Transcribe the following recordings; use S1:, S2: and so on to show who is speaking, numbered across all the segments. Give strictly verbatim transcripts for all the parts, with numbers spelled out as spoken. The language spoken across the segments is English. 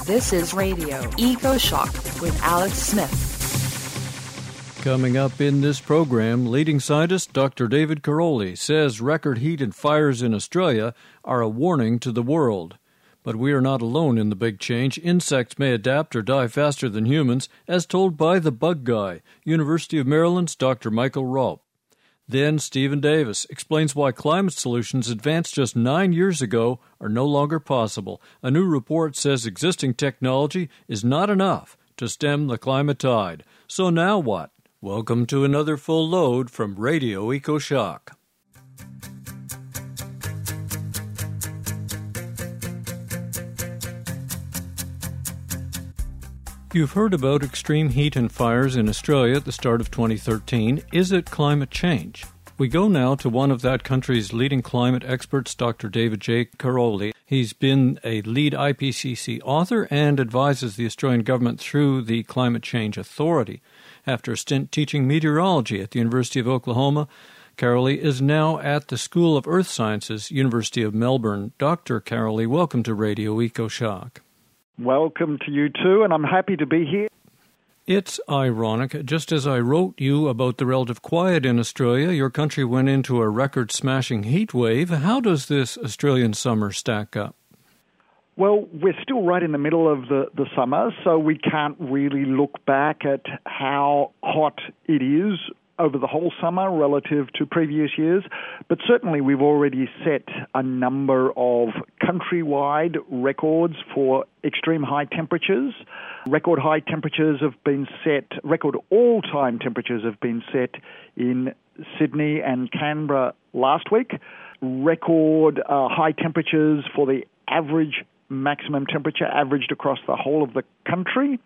S1: This is Radio Eco Shock with Alex Smith.
S2: Coming up in this program, leading scientist Doctor David Karoly says record heat and fires in Australia are a warning to the world. But we are not alone in the big change. Insects may adapt or die faster than humans, as told by the bug guy, University of Maryland's Doctor Michael Raupp. Then Stephen Davis explains why climate solutions advanced just nine years ago are no longer possible. A new report says existing technology is not enough to stem the climate tide. So now what? Welcome to another full load from Radio EcoShock. You've heard about extreme heat and fires in Australia at the start of twenty thirteen. Is it climate change? We go now to one of that country's leading climate experts, Doctor David J. Karoly. He's been a lead I P C C author and advises the Australian government through the Climate Change Authority. After a stint teaching meteorology at the University of Oklahoma, Karoly is now at the School of Earth Sciences, University of Melbourne. Doctor Karoly, welcome to Radio EcoShock.
S3: Welcome to you too, and I'm happy to be here.
S2: It's ironic. Just as I wrote you about the relative quiet in Australia, your country went into a record-smashing heat wave. How does this Australian summer stack up?
S3: Well, we're still right in the middle of the, the summer, so we can't really look back at how hot it is over the whole summer relative to previous years, but certainly we've already set a number of countrywide records for extreme high temperatures. Record high temperatures have been set, record all-time temperatures have been set in Sydney and Canberra last week. Record uh, high temperatures for the average maximum temperature averaged across the whole of the country,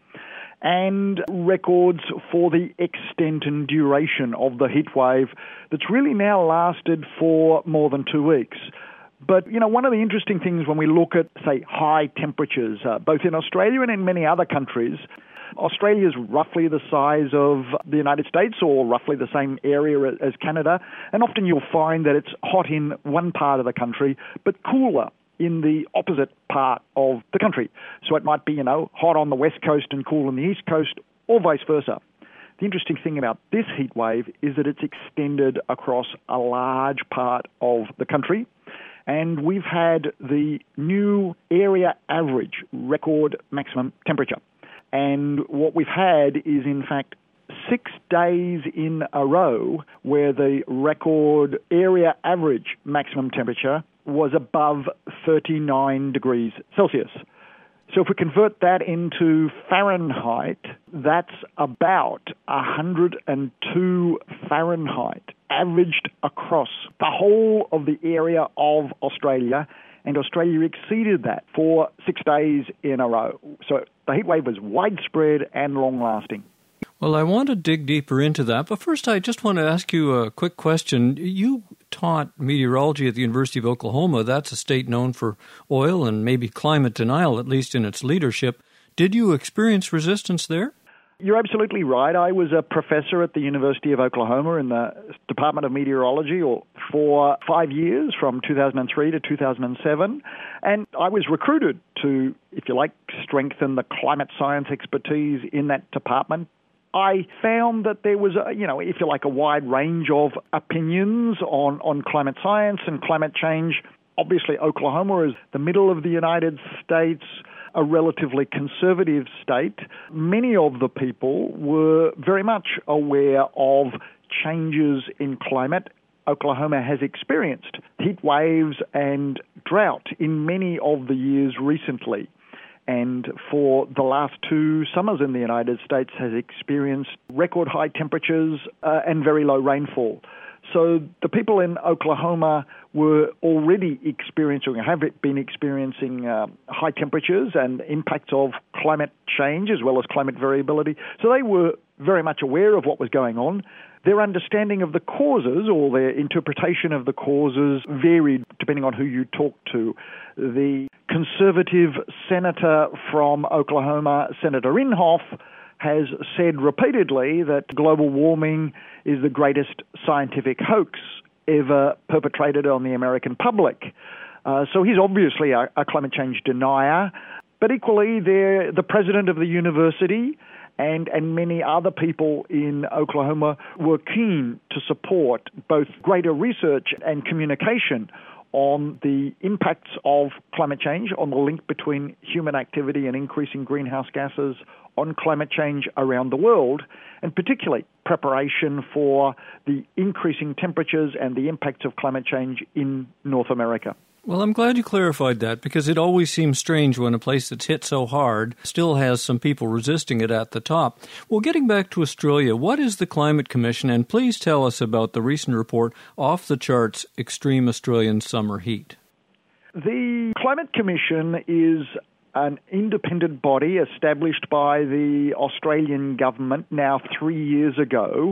S3: and records for the extent and duration of the heat wave that's really now lasted for more than two weeks. But, you know, one of the interesting things when we look at, say, high temperatures, uh, both in Australia and in many other countries, Australia is roughly the size of the United States or roughly the same area as Canada, and often you'll find that it's hot in one part of the country, but cooler in the opposite part of the country. So it might be, you know, hot on the west coast and cool on the east coast, or vice versa. The interesting thing about this heat wave is that it's extended across a large part of the country, and we've had the new area average record maximum temperature. And what we've had is, in fact, six days in a row where the record area average maximum temperature was above thirty-nine degrees Celsius. So if we convert that into Fahrenheit, that's about one hundred two Fahrenheit averaged across the whole of the area of Australia, and Australia exceeded that for six days in a row. So the heat wave was widespread and long-lasting.
S2: Well, I want to dig deeper into that, but first I just want to ask you a quick question. You taught meteorology at the University of Oklahoma. That's a state known for oil and maybe climate denial, at least in its leadership. Did you experience resistance there?
S3: You're absolutely right. I was a professor at the University of Oklahoma in the Department of Meteorology for five years, from two thousand three to two thousand seven, and I was recruited to, if you like, strengthen the climate science expertise in that department. I found that there was, a, you know, if you like, a wide range of opinions on, on climate science and climate change. Obviously, Oklahoma is the middle of the United States, a relatively conservative state. Many of the people were very much aware of changes in climate. Oklahoma has experienced heat waves and drought in many of the years recently, and for the last two summers in the United States has experienced record high temperatures uh, and very low rainfall. So the people in Oklahoma were already experiencing, or have been experiencing uh, high temperatures and impacts of climate change as well as climate variability. So they were very much aware of what was going on. Their understanding of the causes or their interpretation of the causes varied depending on who you talked to. The conservative senator from Oklahoma, Senator Inhofe, has said repeatedly that global warming is the greatest scientific hoax ever perpetrated on the American public. Uh, so he's obviously a, a climate change denier. But equally, they're the president of the university and, and many other people in Oklahoma were keen to support both greater research and communication on the impacts of climate change, on the link between human activity and increasing greenhouse gases, on climate change around the world, and particularly preparation for the increasing temperatures and the impacts of climate change in North America.
S2: Well, I'm glad you clarified that, because it always seems strange when a place that's hit so hard still has some people resisting it at the top. Well, getting back to Australia, what is the Climate Commission? And please tell us about the recent report, Off the Charts, Extreme Australian Summer Heat.
S3: The Climate Commission is an independent body established by the Australian government now three years ago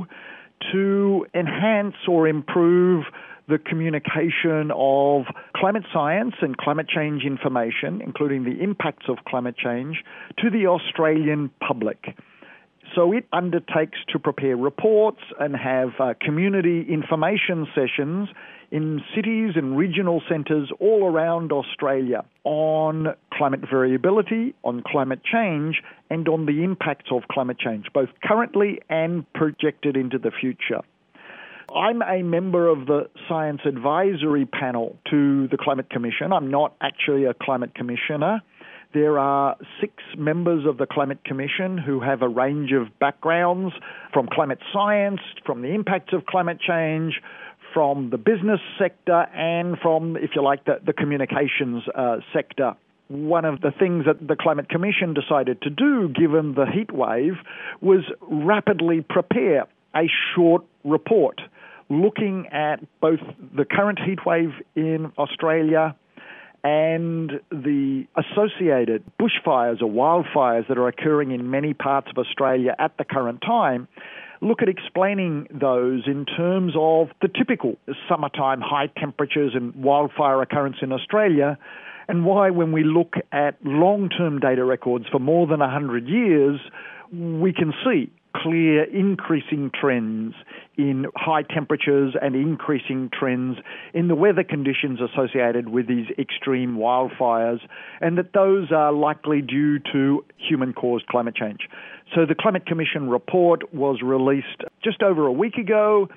S3: to enhance or improve the communication of climate science and climate change information, including the impacts of climate change, to the Australian public. So it undertakes to prepare reports and have uh, community information sessions in cities and regional centres all around Australia on climate variability, on climate change, and on the impacts of climate change, both currently and projected into the future. I'm a member of the Science Advisory Panel to the Climate Commission. I'm not actually a climate commissioner. There are six members of the Climate Commission who have a range of backgrounds from climate science, from the impacts of climate change, from the business sector, and from, if you like, the, the communications uh, sector. One of the things that the Climate Commission decided to do, given the heat wave, was rapidly prepare a short report looking at both the current heat wave in Australia and the associated bushfires or wildfires that are occurring in many parts of Australia at the current time, look at explaining those in terms of the typical summertime high temperatures and wildfire occurrence in Australia, and why when we look at long-term data records for more than one hundred years, we can see clear increasing trends in high temperatures and increasing trends in the weather conditions associated with these extreme wildfires, and that those are likely due to human-caused climate change. So the Climate Commission report was released just over a week ago,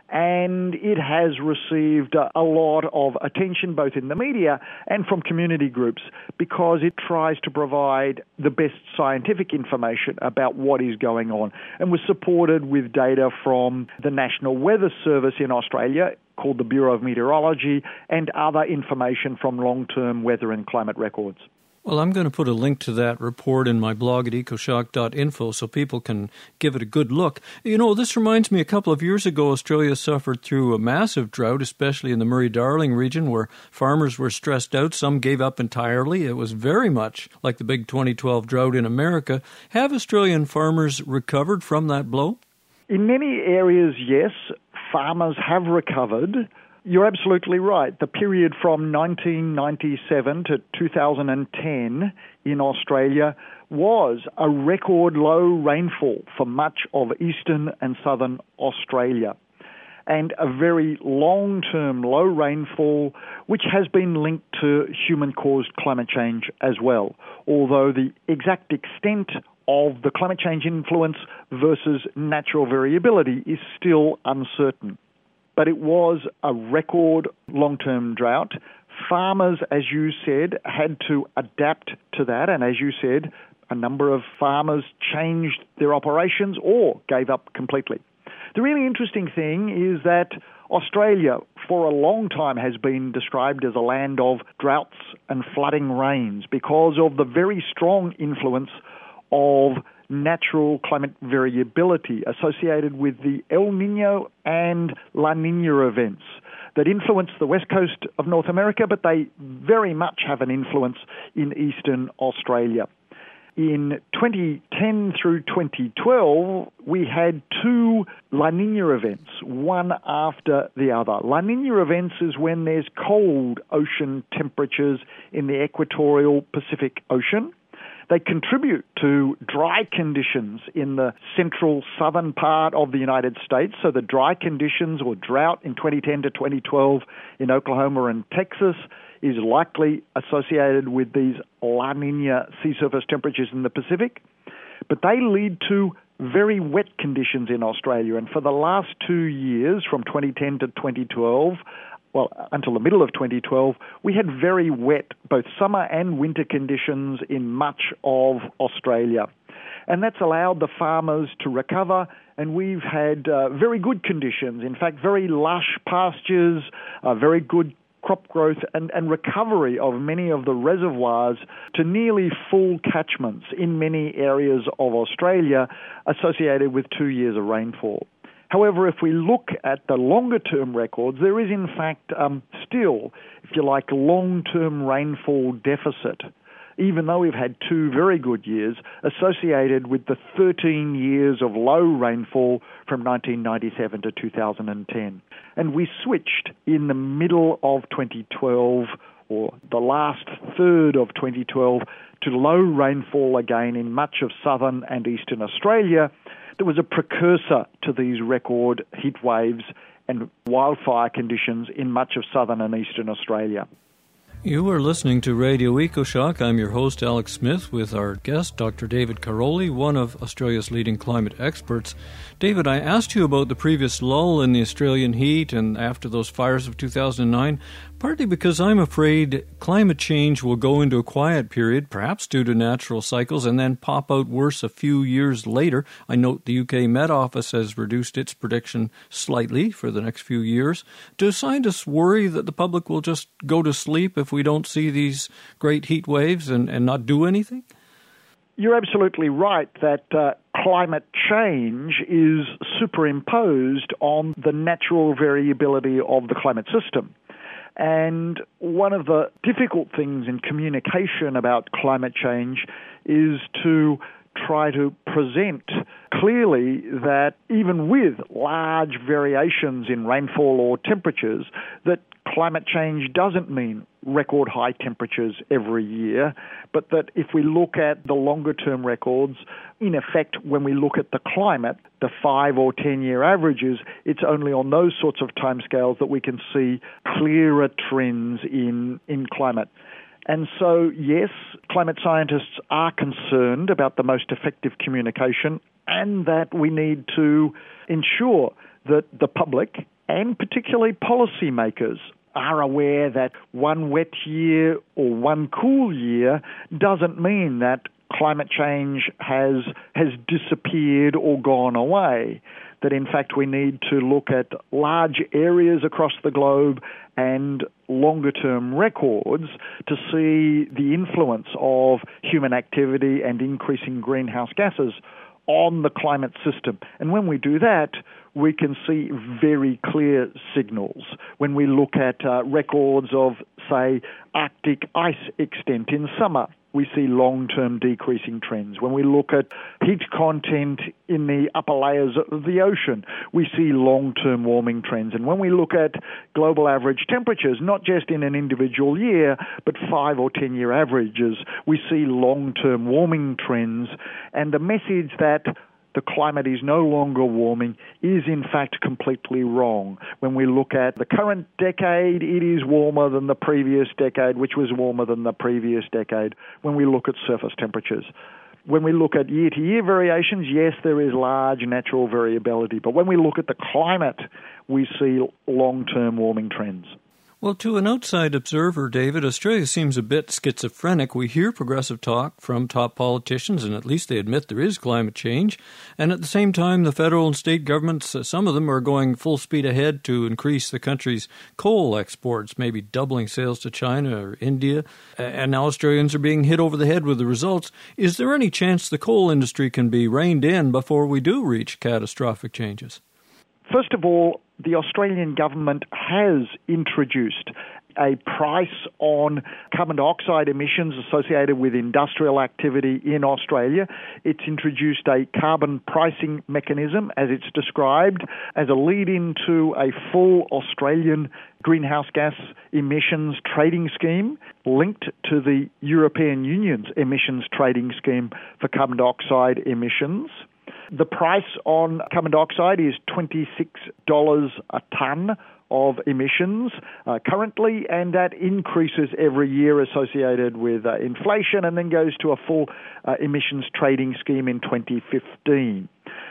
S3: and it has received a lot of attention both in the media and from community groups because it tries to provide the best scientific information about what is going on, and was supported with data from the National Weather Service in Australia, called the Bureau of Meteorology, and other information from long-term weather and climate records.
S2: Well, I'm going to put a link to that report in my blog at ecoshock dot info so people can give it a good look. You know, this reminds me, a couple of years ago, Australia suffered through a massive drought, especially in the Murray-Darling region, where farmers were stressed out. Some gave up entirely. It was very much like the big twenty twelve drought in America. Have Australian farmers recovered from that blow?
S3: In many areas, yes. Farmers have recovered. You're absolutely right. The period from nineteen ninety-seven to two thousand ten in Australia was a record low rainfall for much of eastern and southern Australia, and a very long-term low rainfall which has been linked to human-caused climate change as well, although the exact extent of the climate change influence versus natural variability is still uncertain. But it was a record long-term drought. Farmers, as you said, had to adapt to that. And as you said, a number of farmers changed their operations or gave up completely. The really interesting thing is that Australia, for a long time, has been described as a land of droughts and flooding rains because of the very strong influence of natural climate variability associated with the El Nino and La Nina events that influence the west coast of North America, but they very much have an influence in eastern Australia. In twenty ten through twenty twelve, we had two La Nina events, one after the other. La Nina events is when there's cold ocean temperatures in the equatorial Pacific Ocean. They contribute to dry conditions in the central southern part of the United States. So the dry conditions or drought in twenty ten to twenty twelve in Oklahoma and Texas, is likely associated with these La Nina sea surface temperatures in the Pacific, but they lead to very wet conditions in Australia. And for the last two years, from twenty ten to twenty twelve, well, until the middle of twenty twelve, we had very wet, both summer and winter conditions in much of Australia. And that's allowed the farmers to recover, and we've had uh, very good conditions. In fact, very lush pastures, uh, very good crop growth and, and recovery of many of the reservoirs to nearly full catchments in many areas of Australia associated with two years of rainfall. However, if we look at the longer-term records, there is in fact um, still, if you like, long-term rainfall deficit, even though we've had two very good years associated with the thirteen years of low rainfall from nineteen ninety-seven to two thousand ten. And we switched in the middle of twenty twelve, or the last third of twenty twelve, to low rainfall again in much of southern and eastern Australia. There was a precursor to these record heat waves and wildfire conditions in much of southern and eastern Australia.
S2: You are listening to Radio EcoShock. I'm your host, Alex Smith, with our guest, Doctor David Karoly, one of Australia's leading climate experts. David, I asked you about the previous lull in the Australian heat and after those fires of two thousand nine, partly because I'm afraid climate change will go into a quiet period, perhaps due to natural cycles, and then pop out worse a few years later. I note the U K Met Office has reduced its prediction slightly for the next few years. Do scientists worry that the public will just go to sleep if we don't see these great heat waves and, and not do anything?
S3: You're absolutely right that uh, climate change is superimposed on the natural variability of the climate system. And one of the difficult things in communication about climate change is to try to present clearly that even with large variations in rainfall or temperatures, that climate change doesn't mean record high temperatures every year, but that if we look at the longer term records, in effect, when we look at the climate, the five or ten year averages, it's only on those sorts of timescales that we can see clearer trends in, in climate. And so, yes, climate scientists are concerned about the most effective communication and that we need to ensure that the public and particularly policymakers are aware that one wet year or one cool year doesn't mean that climate change has has disappeared or gone away. That in fact we need to look at large areas across the globe and longer-term records to see the influence of human activity and increasing greenhouse gases on the climate system. And when we do that, we can see very clear signals. When we look at uh, records of, say, Arctic ice extent in summer, we see long-term decreasing trends. When we look at heat content in the upper layers of the ocean, we see long-term warming trends. And when we look at global average temperatures, not just in an individual year, but five or ten-year averages, we see long-term warming trends. And the message that the climate is no longer warming is in fact completely wrong. When we look at the current decade, it is warmer than the previous decade, which was warmer than the previous decade when we look at surface temperatures. When we look at year-to-year variations, yes, there is large natural variability. But when we look at the climate, we see long-term warming trends.
S2: Well, to an outside observer, David, Australia seems a bit schizophrenic. We hear progressive talk from top politicians, and at least they admit there is climate change. And at the same time, the federal and state governments, uh, some of them are going full speed ahead to increase the country's coal exports, maybe doubling sales to China or India. And now Australians are being hit over the head with the results. Is there any chance the coal industry can be reined in before we do reach catastrophic changes?
S3: First of all, the Australian government has introduced a price on carbon dioxide emissions associated with industrial activity in Australia. It's introduced a carbon pricing mechanism, as it's described, as a lead-in to a full Australian greenhouse gas emissions trading scheme linked to the European Union's emissions trading scheme for carbon dioxide emissions. The price on carbon dioxide is twenty-six dollars a tonne of emissions uh, currently, and that increases every year associated with uh, inflation, and then goes to a full uh, emissions trading scheme in twenty fifteen.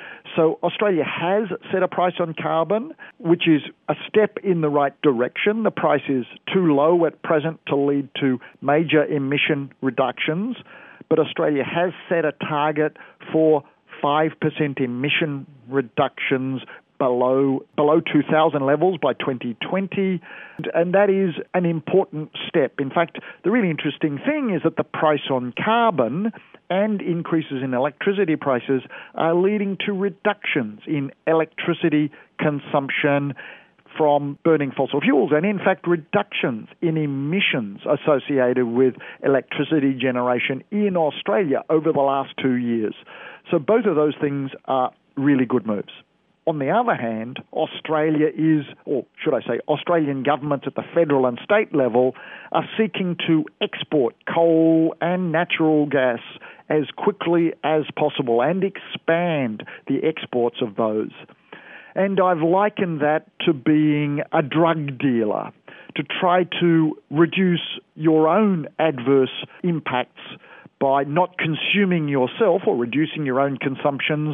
S3: So Australia has set a price on carbon, which is a step in the right direction. The price is too low at present to lead to major emission reductions, but Australia has set a target for five percent emission reductions below below two thousand levels by twenty twenty, and that is an important step. In fact, the really interesting thing is that the price on carbon and increases in electricity prices are leading to reductions in electricity consumption from burning fossil fuels, and in fact reductions in emissions associated with electricity generation in Australia over the last two years. So both of those things are really good moves. On the other hand, Australia is, or should I say, Australian governments at the federal and state level are seeking to export coal and natural gas as quickly as possible and expand the exports of those. And I've likened that to being a drug dealer, to try to reduce your own adverse impacts by not consuming yourself or reducing your own consumptions,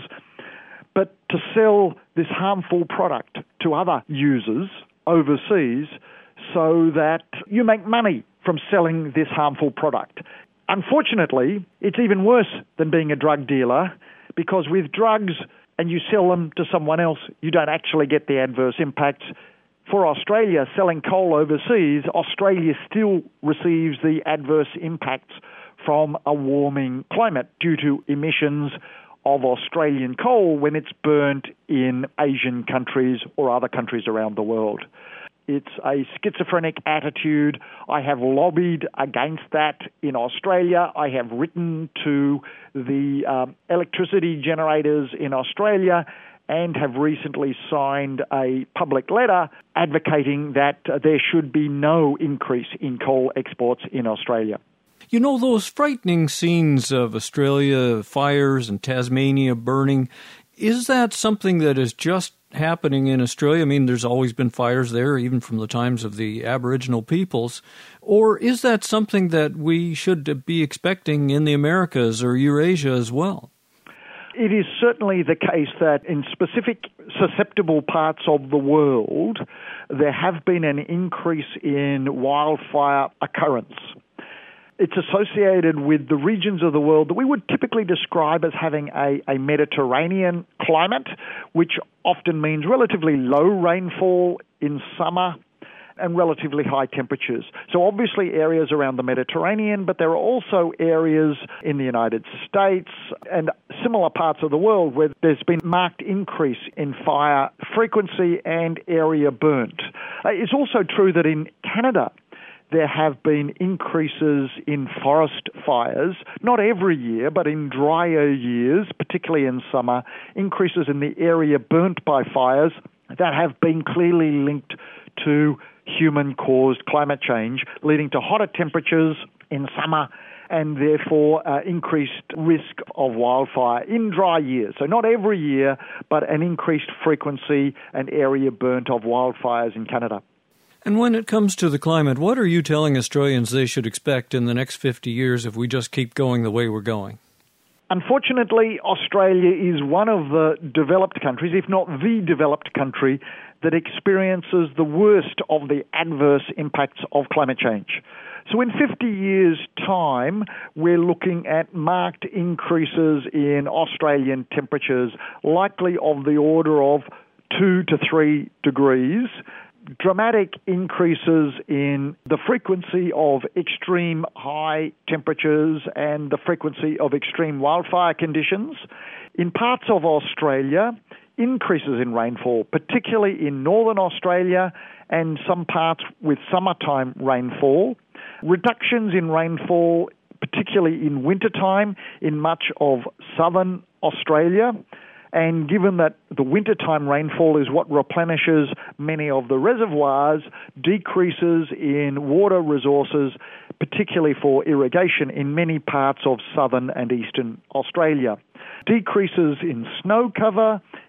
S3: but to sell this harmful product to other users overseas so that you make money from selling this harmful product. Unfortunately, it's even worse than being a drug dealer, because with drugs and you sell them to someone else, you don't actually get the adverse impacts. For Australia, selling coal overseas, Australia still receives the adverse impacts from a warming climate due to emissions of Australian coal when it's burnt in Asian countries or other countries around the world. It's a schizophrenic attitude. I have lobbied against that in Australia. I have written to the um, electricity generators in Australia and have recently signed a public letter advocating that uh, there should be no increase in coal exports in Australia.
S2: You know, those frightening scenes of Australia, fires and Tasmania burning, is that something that is just happening in Australia? I mean, there's always been fires there, even from the times of the Aboriginal peoples. Or is that something that we should be expecting in the Americas or Eurasia as well?
S3: It is certainly the case that in specific susceptible parts of the world, there have been an increase in wildfire occurrence. It's associated with the regions of the world that we would typically describe as having a, a Mediterranean climate, which often means relatively low rainfall in summer and relatively high temperatures. So obviously areas around the Mediterranean, but there are also areas in the United States and similar parts of the world where there's been marked increase in fire frequency and area burnt. Uh, it's also true that in Canada, there have been increases in forest fires, not every year, but in drier years, particularly in summer, increases in the area burnt by fires that have been clearly linked to human-caused climate change, leading to hotter temperatures in summer and therefore uh, increased risk of wildfire in dry years. So not every year, but an increased frequency and area burnt of wildfires in Canada.
S2: And when it comes to the climate, what are you telling Australians they should expect in the next fifty years if we just keep going the way we're going?
S3: Unfortunately, Australia is one of the developed countries, if not the developed country, that experiences the worst of the adverse impacts of climate change. So in fifty years' time, we're looking at marked increases in Australian temperatures, likely of the order of two to three degrees, dramatic increases in the frequency of extreme high temperatures and the frequency of extreme wildfire conditions. In parts of Australia, increases in rainfall, particularly in northern Australia and some parts with summertime rainfall. Reductions in rainfall, particularly in wintertime, in much of southern Australia. And given that the wintertime rainfall is what replenishes many of the reservoirs, decreases in water resources, particularly for irrigation in many parts of southern and eastern Australia. Decreases in snow cover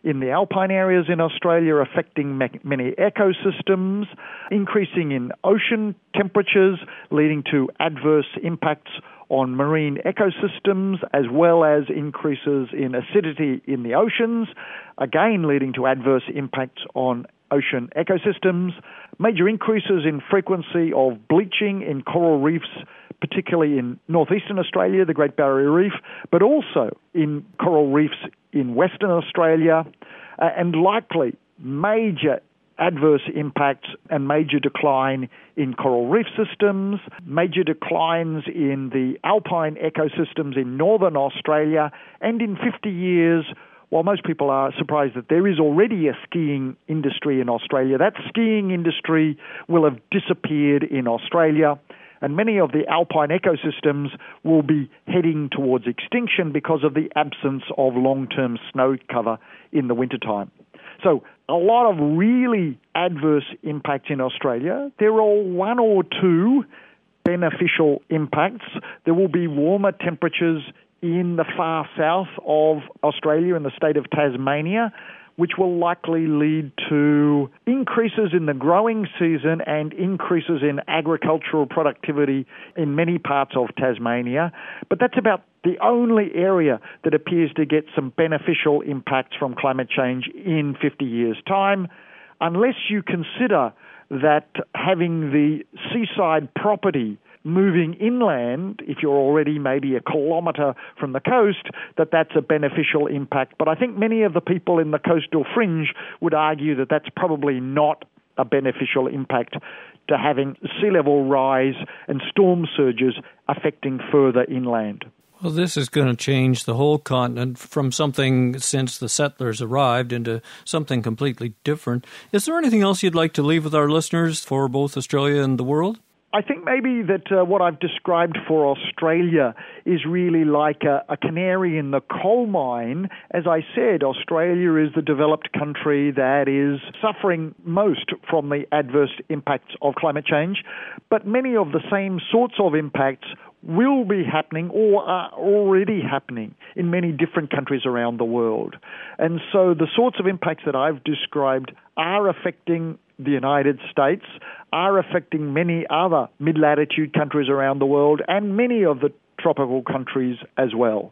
S3: in the alpine areas in Australia, affecting many ecosystems, increasing in ocean temperatures, leading to adverse impacts on marine ecosystems, as well as increases in acidity in the oceans, again leading to adverse impacts on ocean ecosystems, major increases in frequency of bleaching in coral reefs, particularly in northeastern Australia, the Great Barrier Reef, but also in coral reefs in Western Australia, uh, and likely major adverse impacts and major decline in coral reef systems, major declines in the alpine ecosystems in northern Australia, and in fifty years, while most people are surprised that there is already a skiing industry in Australia, that skiing industry will have disappeared in Australia, and many of the alpine ecosystems will be heading towards extinction because of the absence of long-term snow cover in the wintertime. So a lot of really adverse impacts in Australia. There are one or two beneficial impacts. There will be warmer temperatures in the far south of Australia, in the state of Tasmania, which will likely lead to increases in the growing season and increases in agricultural productivity in many parts of Tasmania. But that's about the only area that appears to get some beneficial impacts from climate change in fifty years' time, unless you consider that having the seaside property moving inland, if you're already maybe a kilometre from the coast, that that's a beneficial impact. But I think many of the people in the coastal fringe would argue that that's probably not a beneficial impact to having sea level rise and storm surges affecting further inland.
S2: Well, this is going to change the whole continent from something since the settlers arrived into something completely different. Is there anything else you'd like to leave with our listeners for both Australia and the world?
S3: I think maybe that uh, what I've described for Australia is really like a, a canary in the coal mine. As I said, Australia is the developed country that is suffering most from the adverse impacts of climate change, but many of the same sorts of impacts will be happening or are already happening in many different countries around the world. And so the sorts of impacts that I've described are affecting the United States, are affecting many other mid-latitude countries around the world, and many of the tropical countries as well.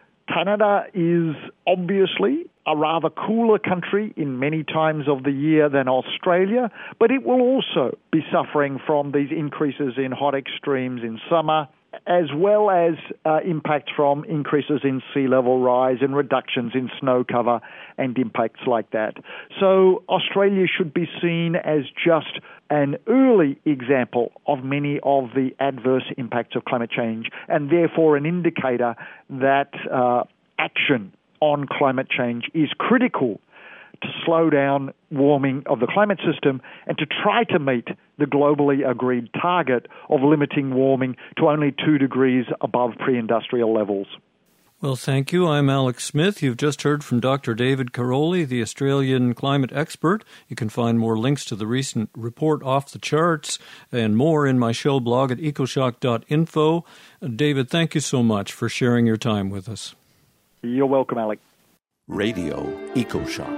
S3: Canada is obviously a rather cooler country in many times of the year than Australia, but it will also be suffering from these increases in hot extremes in summer, as well as uh, impacts from increases in sea level rise and reductions in snow cover and impacts like that. So Australia should be seen as just an early example of many of the adverse impacts of climate change, and therefore an indicator that uh, action on climate change is critical to slow down warming of the climate system and to try to meet the globally agreed target of limiting warming to only two degrees above pre-industrial levels.
S2: Well, thank you. I'm Alex Smith. You've just heard from Doctor David Karoly, the Australian climate expert. You can find more links to the recent report Off the Charts and more in my show blog at ecoshock dot info. David, thank you so much for sharing your time with us.
S3: You're welcome, Alex.
S4: Radio EcoShock.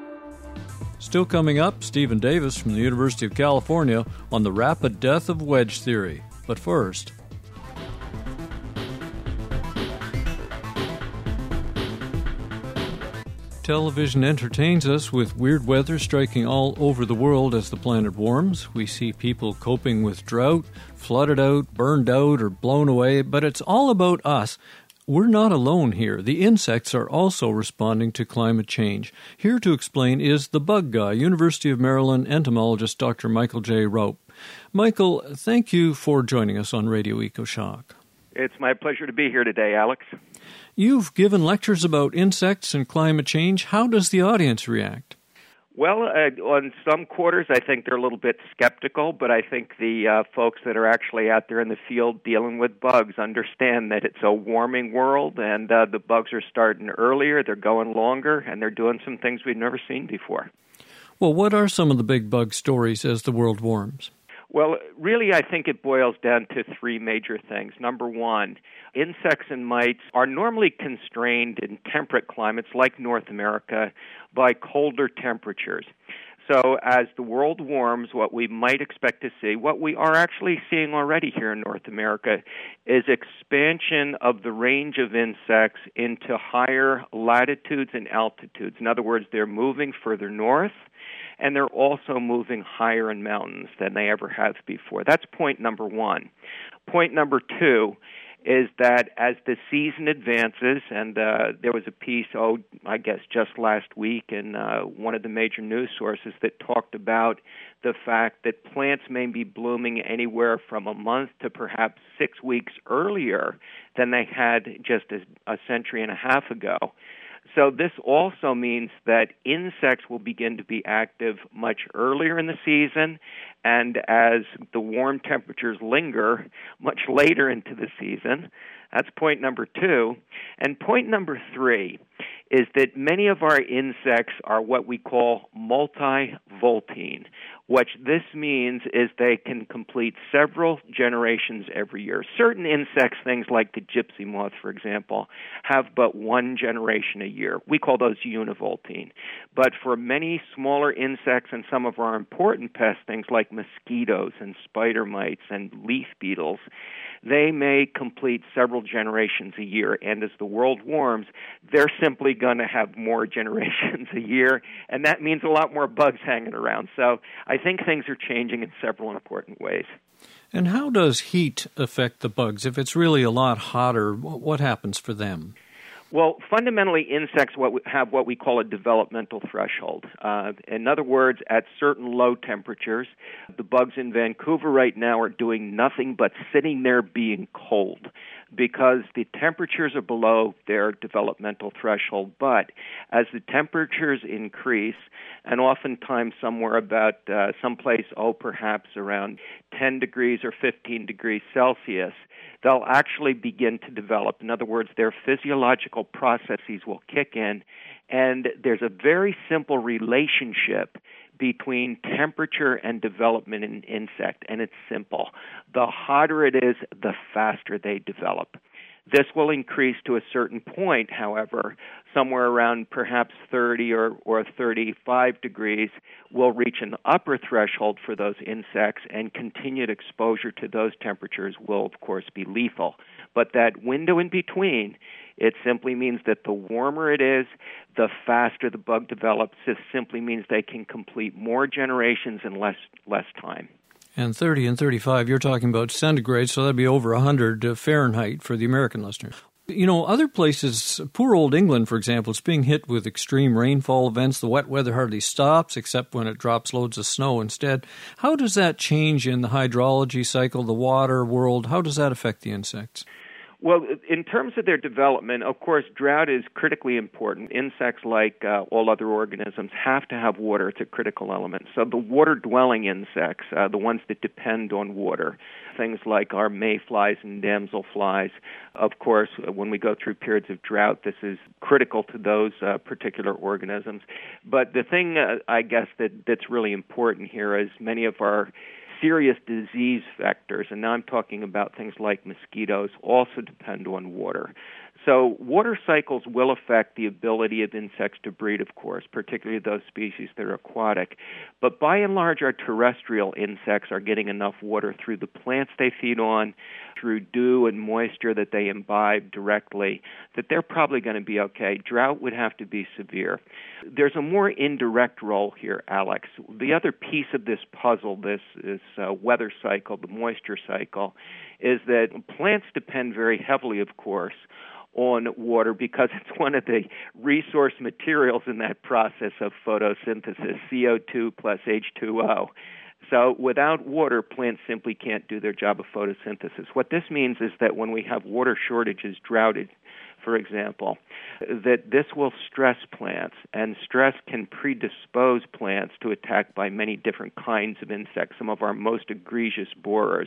S2: Still coming up, Stephen Davis from the University of California on the rapid death of wedge theory. But first, television entertains us with weird weather striking all over the world as the planet warms. We see people coping with drought, flooded out, burned out, or blown away, but it's all about us. We're not alone here. The insects are also responding to climate change. Here to explain is the bug guy, University of Maryland entomologist Doctor Michael J. Rope. Michael, thank you for joining us on Radio EcoShock.
S5: It's my pleasure to be here today, Alex.
S2: You've given lectures about insects and climate change. How does the audience react?
S5: Well, uh, on some quarters, I think they're a little bit skeptical, but I think the uh, folks that are actually out there in the field dealing with bugs understand that it's a warming world, and uh, the bugs are starting earlier, they're going longer, and they're doing some things we've never seen before.
S2: Well, what are some of the big bug stories as the world warms?
S5: Well, really, I think it boils down to three major things. Number one, insects and mites are normally constrained in temperate climates like North America by colder temperatures. So as the world warms, what we might expect to see, what we are actually seeing already here in North America, is expansion of the range of insects into higher latitudes and altitudes. In other words, they're moving further north, and they're also moving higher in mountains than they ever have before. That's point number one. Point number two is that as the season advances, and uh, there was a piece, oh, I guess just last week in uh, one of the major news sources that talked about the fact that plants may be blooming anywhere from a month to perhaps six weeks earlier than they had just a, a century and a half ago. So this also means that insects will begin to be active much earlier in the season, and as the warm temperatures linger much later into the season. That's point number two. And point number three is that many of our insects are what we call multivoltine. What this means is they can complete several generations every year. Certain insects, things like the gypsy moth, for example, have but one generation a year. We call those univoltine. But for many smaller insects and some of our important pests, things like mosquitoes and spider mites and leaf beetles, they may complete several generations a year. And as the world warms, they're simply going to have more generations a year, and that means a lot more bugs hanging around. So I think things are changing in several important ways.
S2: And how does heat affect the bugs? If it's really a lot hotter, what happens for them?
S5: Well, fundamentally, insects what we have what we call a developmental threshold. Uh, in other words, at certain low temperatures, the bugs in Vancouver right now are doing nothing but sitting there being cold because the temperatures are below their developmental threshold. But as the temperatures increase, and oftentimes somewhere about uh, someplace, oh, perhaps around ten degrees or fifteen degrees Celsius, they'll actually begin to develop. In other words, their physiological processes will kick in, and there's a very simple relationship between temperature and development in an insect, and it's simple. The hotter it is, the faster they develop. This will increase to a certain point, however, somewhere around perhaps thirty or, or thirty-five degrees will reach an upper threshold for those insects, and continued exposure to those temperatures will, of course, be lethal. But that window in between, it simply means that the warmer it is, the faster the bug develops. This simply means they can complete more generations in less less time.
S2: And thirty and thirty-five, you're talking about centigrade, so that'd be over one hundred Fahrenheit for the American listeners. You know, other places, poor old England, for example, is being hit with extreme rainfall events. The wet weather hardly stops, except when it drops loads of snow instead. How does that change in the hydrology cycle, the water world? How does that affect the insects?
S5: Well, in terms of their development, of course, drought is critically important. Insects, like uh, all other organisms, have to have water. It's a critical element. So the water-dwelling insects, uh, the ones that depend on water, things like our mayflies and damselflies, of course, when we go through periods of drought, this is critical to those uh, particular organisms. But the thing, uh, I guess, that, that's really important here is many of our serious disease vectors, and now I'm talking about things like mosquitoes, also depend on water. So water cycles will affect the ability of insects to breed, of course, particularly those species that are aquatic. But by and large, our terrestrial insects are getting enough water through the plants they feed on, through dew and moisture that they imbibe directly, that they're probably going to be okay. Drought would have to be severe. There's a more indirect role here, Alex. The other piece of this puzzle, this, this uh, weather cycle, the moisture cycle, is that plants depend very heavily, of course, on water because it's one of the resource materials in that process of photosynthesis, C O two plus H two O. So without water, plants simply can't do their job of photosynthesis. What this means is that when we have water shortages, droughted, for example, that this will stress plants, and stress can predispose plants to attack by many different kinds of insects, some of our most egregious borers.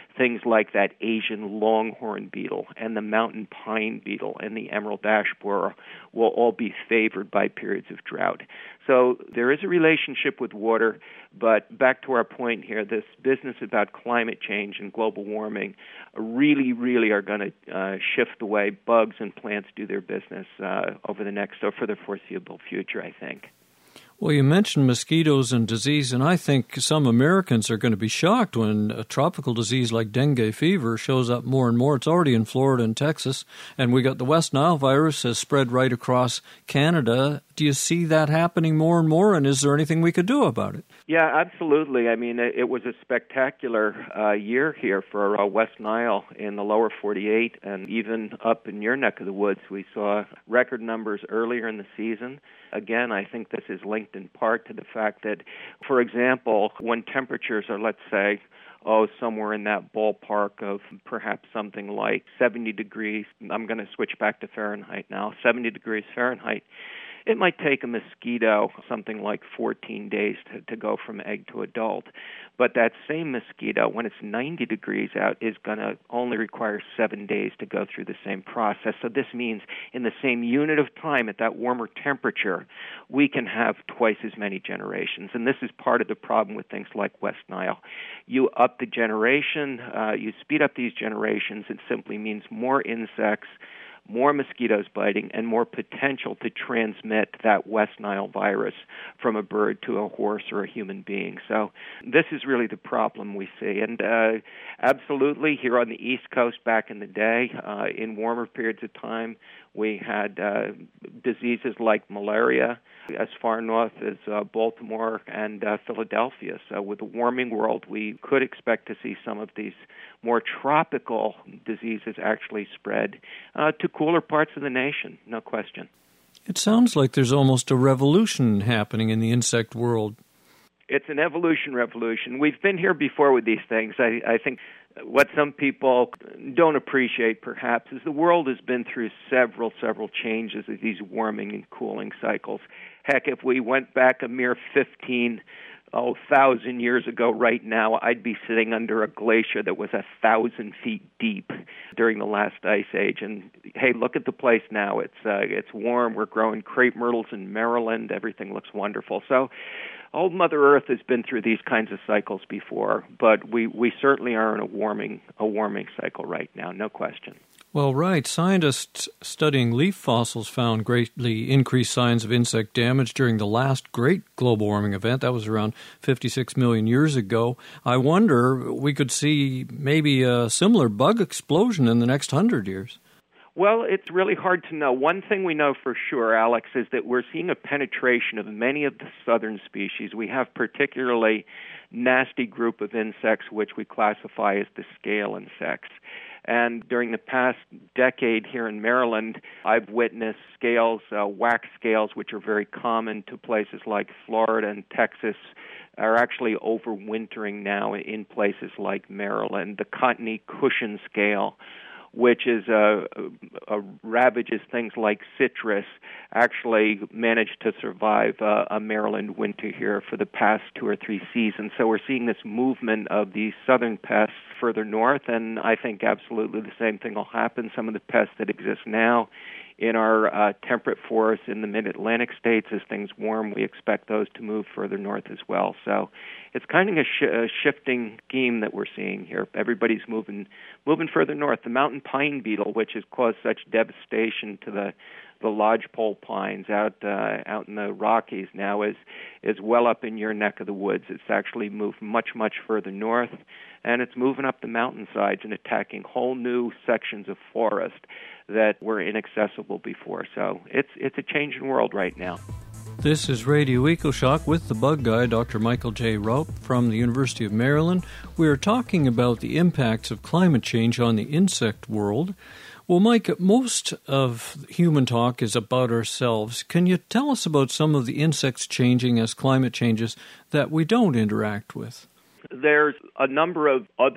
S5: things like that Asian longhorn beetle and the mountain pine beetle and the emerald ash borer will all be favored by periods of drought. So there is a relationship with water, but back to our point here, this business about climate change and global warming really, really are going to uh, shift the way bugs and plants do their business uh, over the next, or for the foreseeable future, I think.
S2: Well, you mentioned mosquitoes and disease, and I think some Americans are going to be shocked when a tropical disease like dengue fever shows up more and more. It's already in Florida and Texas, and we got the West Nile virus has spread right across Canada. Do you see that happening more and more, and is there anything we could do about it?
S5: Yeah, absolutely. I mean, it, it was a spectacular uh, year here for uh, West Nile in the lower forty-eight, and even up in your neck of the woods, we saw record numbers earlier in the season. Again, I think this is linked in part to the fact that, for example, when temperatures are, let's say, oh, somewhere in that ballpark of perhaps something like seventy degrees, I'm going to switch back to Fahrenheit now, seventy degrees Fahrenheit, it might take a mosquito something like fourteen days to, to go from egg to adult. But that same mosquito, when it's ninety degrees out, is going to only require seven days to go through the same process. So this means in the same unit of time at that warmer temperature, we can have twice as many generations. And this is part of the problem with things like West Nile. You up the generation, uh, you speed up these generations, it simply means more insects, more mosquitoes biting, and more potential to transmit that West Nile virus from a bird to a horse or a human being. So this is really the problem we see. And uh, absolutely, here on the East Coast back in the day, uh, in warmer periods of time, we had uh, diseases like malaria as far north as uh, Baltimore and uh, Philadelphia. So with the warming world, we could expect to see some of these more tropical diseases actually spread uh, to cooler parts of the nation, no question.
S2: It sounds like there's almost a revolution happening in the insect world.
S5: It's an evolution revolution. We've been here before with these things. I, I think what some people don't appreciate, perhaps, is the world has been through several, several changes of these warming and cooling cycles. Heck, if we went back a mere fifteen oh, thousand years ago right now, I'd be sitting under a glacier that was a thousand feet deep during the last ice age. And hey, look at the place now. It's uh, it's warm. We're growing crepe myrtles in Maryland. Everything looks wonderful. So old Mother Earth has been through these kinds of cycles before, but we, we certainly are in a warming a warming cycle right now, no question.
S2: Well, right. Scientists studying leaf fossils found greatly increased signs of insect damage during the last great global warming event. That was around fifty-six million years ago. I wonder we could see maybe a similar bug explosion in the next hundred years.
S5: Well, it's really hard to know. One thing we know for sure, Alex, is that we're seeing a penetration of many of the southern species. We have particularly nasty group of insects which we classify as the scale insects. And during the past decade here in Maryland, I've witnessed scales, uh, wax scales, which are very common to places like Florida and Texas, are actually overwintering now in places like Maryland. The cottony cushion scale, which is uh, uh, ravages things like citrus, actually managed to survive uh, a Maryland winter here for the past two or three seasons. So we're seeing this movement of these southern pests further north, and I think absolutely the same thing will happen. Some of the pests that exist now in our uh, temperate forests in the mid-Atlantic states, as things warm, we expect those to move further north as well. So it's kind of a, sh- a shifting scheme that we're seeing here. Everybody's moving moving further north. The mountain pine beetle, which has caused such devastation to the the lodgepole pines out uh, out in the Rockies now, is is well up in your neck of the woods. It's actually moved much, much further north, and it's moving up the mountainsides and attacking whole new sections of forest that were inaccessible before. So it's it's a changing world right now.
S2: This is Radio EcoShock with the bug guy, Doctor Michael J. Raup from the University of Maryland. We are talking about the impacts of climate change on the insect world. Well, Mike, most of human talk is about ourselves. Can you tell us about some of the insects changing as climate changes that we don't interact with?
S5: There's a number of other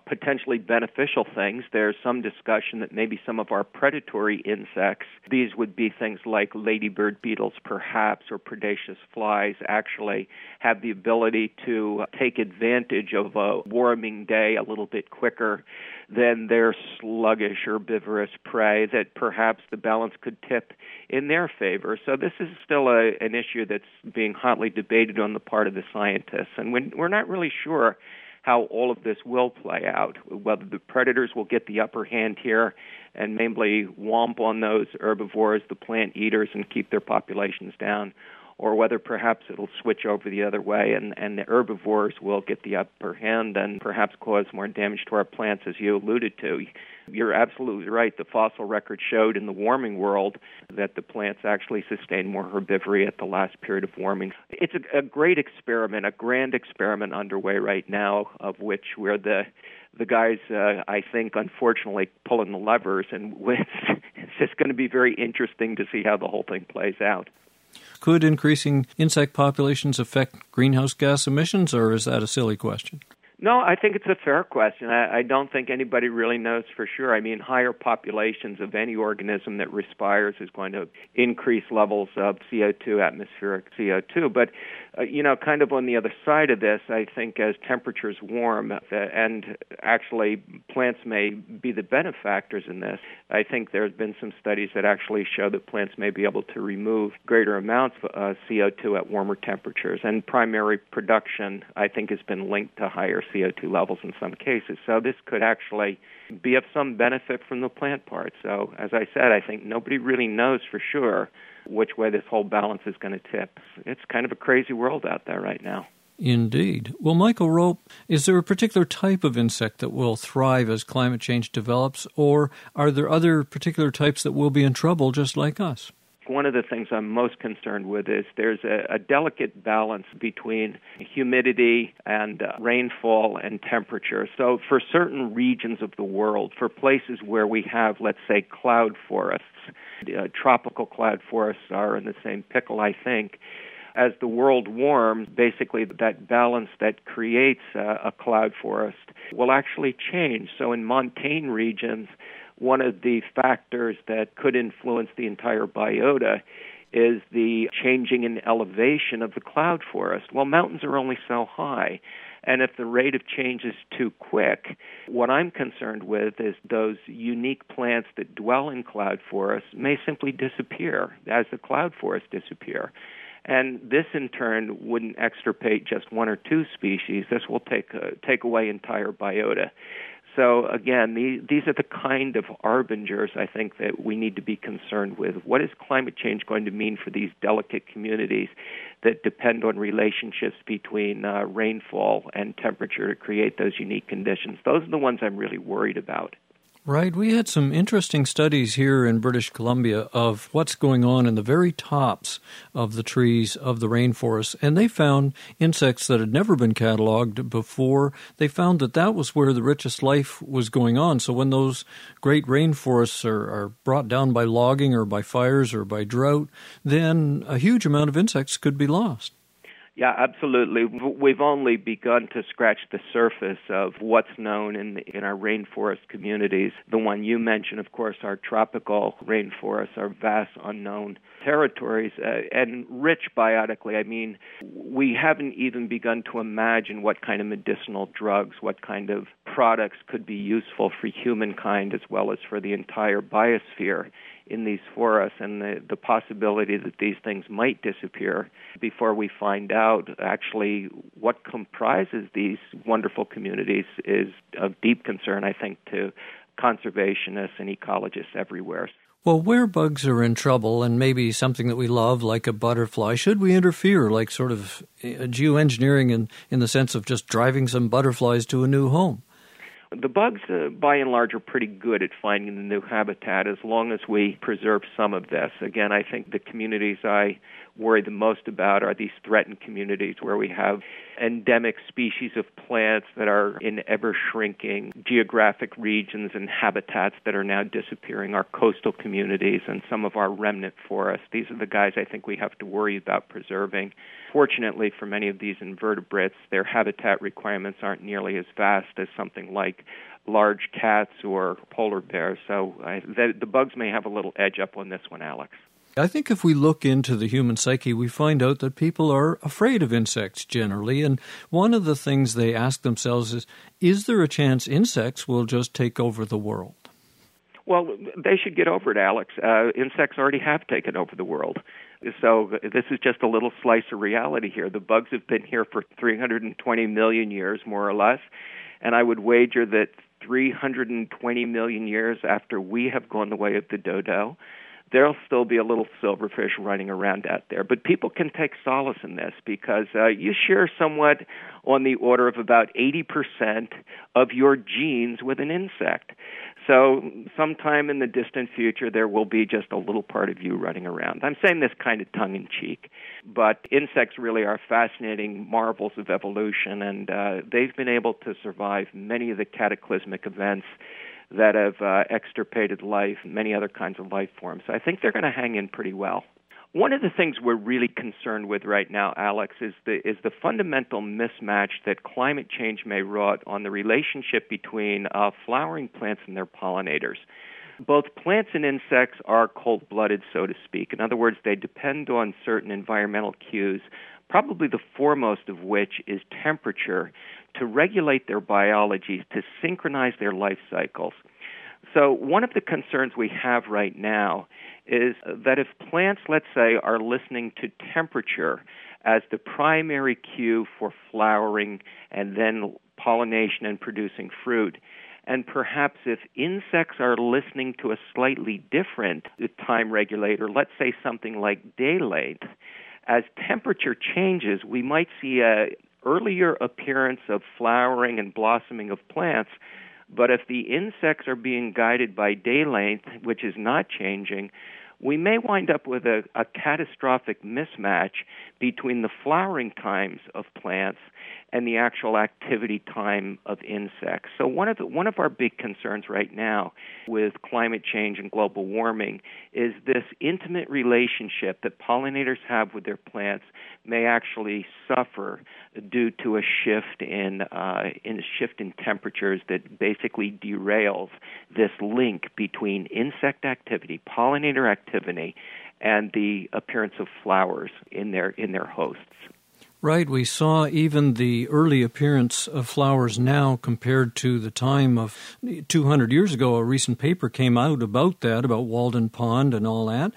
S5: potentially beneficial things. There's some discussion that maybe some of our predatory insects, these would be things like ladybird beetles perhaps, or predaceous flies, actually have the ability to take advantage of a warming day a little bit quicker than their sluggish herbivorous prey, that perhaps the balance could tip in their favor. So this is still a, an issue that's being hotly debated on the part of the scientists, and we're not really sure how all of this will play out, whether the predators will get the upper hand here and mainly womp on those herbivores, the plant eaters, and keep their populations down, or whether perhaps it'll switch over the other way and, and the herbivores will get the upper hand and perhaps cause more damage to our plants, as you alluded to. You're absolutely right. The fossil record showed in the warming world that the plants actually sustained more herbivory at the last period of warming. It's a, a great experiment, a grand experiment underway right now, of which we're the the guys, uh, I think, unfortunately, pulling the levers, and it's, it's just going to be very interesting to see how the whole thing plays out.
S2: Could increasing insect populations affect greenhouse gas emissions, or is that a silly question?
S5: No, I think it's a fair question. I, I don't think anybody really knows for sure. I mean, higher populations of any organism that respires is going to increase levels of C O two, atmospheric C O two. But, uh, you know, kind of on the other side of this, I think as temperatures warm, uh, and actually plants may be the benefactors in this, I think there's been some studies that actually show that plants may be able to remove greater amounts of uh, C O two at warmer temperatures. And primary production, I think, has been linked to higher C O two levels in some cases. So this could actually be of some benefit from the plant part. So as I said, I think nobody really knows for sure which way this whole balance is going to tip. It's kind of a crazy world out there right now.
S2: Indeed. Well, Michael Rope, is there a particular type of insect that will thrive as climate change develops, or are there other particular types that will be in trouble just like us?
S5: One of the things I'm most concerned with is there's a, a delicate balance between humidity and uh, rainfall and temperature. So for certain regions of the world, for places where we have, let's say, cloud forests, uh, tropical cloud forests are in the same pickle, I think. As the world warms, basically that balance that creates uh, a cloud forest will actually change. So in montane regions, one of the factors that could influence the entire biota is the changing in elevation of the cloud forest. Well, mountains are only so high, and if the rate of change is too quick, what I'm concerned with is those unique plants that dwell in cloud forests may simply disappear as the cloud forests disappear. And this, in turn, wouldn't extirpate just one or two species. This will take uh, take away entire biota. So, again, these, these are the kind of arbingers, I think, that we need to be concerned with. What is climate change going to mean for these delicate communities that depend on relationships between uh, rainfall and temperature to create those unique conditions? Those are the ones I'm really worried about.
S2: Right. We had some interesting studies here in British Columbia of what's going on in the very tops of the trees of the rainforest, and they found insects that had never been cataloged before. They found that that was where the richest life was going on. So when those great rainforests are, are brought down by logging or by fires or by drought, then a huge amount of insects could be lost.
S5: Yeah, absolutely. We've only begun to scratch the surface of what's known in the, in our rainforest communities. The one you mentioned, of course, our tropical rainforests, our vast unknown territories, uh, and rich biotically. I mean, we haven't even begun to imagine what kind of medicinal drugs, what kind of products could be useful for humankind as well as for the entire biosphere in these forests, and the, the possibility that these things might disappear before we find out actually what comprises these wonderful communities is of deep concern, I think, to conservationists and ecologists everywhere.
S2: Well, where bugs are in trouble, and maybe something that we love, like a butterfly, should we interfere, like sort of geoengineering in, in the sense of just driving some butterflies to a new home?
S5: The bugs, uh, by and large, are pretty good at finding the new habitat as long as we preserve some of this. Again, I think the communities I worry the most about are these threatened communities where we have endemic species of plants that are in ever-shrinking geographic regions and habitats that are now disappearing, our coastal communities and some of our remnant forests. These are the guys I think we have to worry about preserving. Fortunately, for many of these invertebrates, their habitat requirements aren't nearly as vast as something like like large cats or polar bears. So I, the, the bugs may have a little edge up on this one, Alex.
S2: I think if we look into the human psyche, we find out that people are afraid of insects generally. And one of the things they ask themselves is, is there a chance insects will just take over the world?
S5: Well, they should get over it, Alex. Uh, insects already have taken over the world. So this is just a little slice of reality here. The bugs have been here for three hundred twenty million years, more or less. And I would wager that three hundred twenty million years after we have gone the way of the dodo, there'll still be a little silverfish running around out there. But people can take solace in this because uh, you share somewhat on the order of about eighty percent of your genes with an insect. So sometime in the distant future, there will be just a little part of you running around. I'm saying this kind of tongue-in-cheek, but insects really are fascinating marvels of evolution, and uh, they've been able to survive many of the cataclysmic events that have uh, extirpated life and many other kinds of life forms. So I think they're going to hang in pretty well. One of the things we're really concerned with right now, Alex, is the is the fundamental mismatch that climate change may wrought on the relationship between uh, flowering plants and their pollinators. Both plants and insects are cold-blooded, so to speak. In other words, they depend on certain environmental cues, probably the foremost of which is temperature, to regulate their biology, to synchronize their life cycles. So one of the concerns we have right now is that if plants, let's say, are listening to temperature as the primary cue for flowering and then pollination and producing fruit, and perhaps if insects are listening to a slightly different time regulator, let's say something like day length, as temperature changes, we might see a earlier appearance of flowering and blossoming of plants. But if the insects are being guided by day length, which is not changing, we may wind up with a, a catastrophic mismatch between the flowering times of plants and the actual activity time of insects. So one of the, one of our big concerns right now with climate change and global warming is this intimate relationship that pollinators have with their plants may actually suffer due to a shift in uh, in a shift in temperatures that basically derails this link between insect activity, pollinator activity, and the appearance of flowers in their in their hosts.
S2: Right. We saw even the early appearance of flowers now compared to the time of two hundred years ago. A recent paper came out about that, about Walden Pond and all that.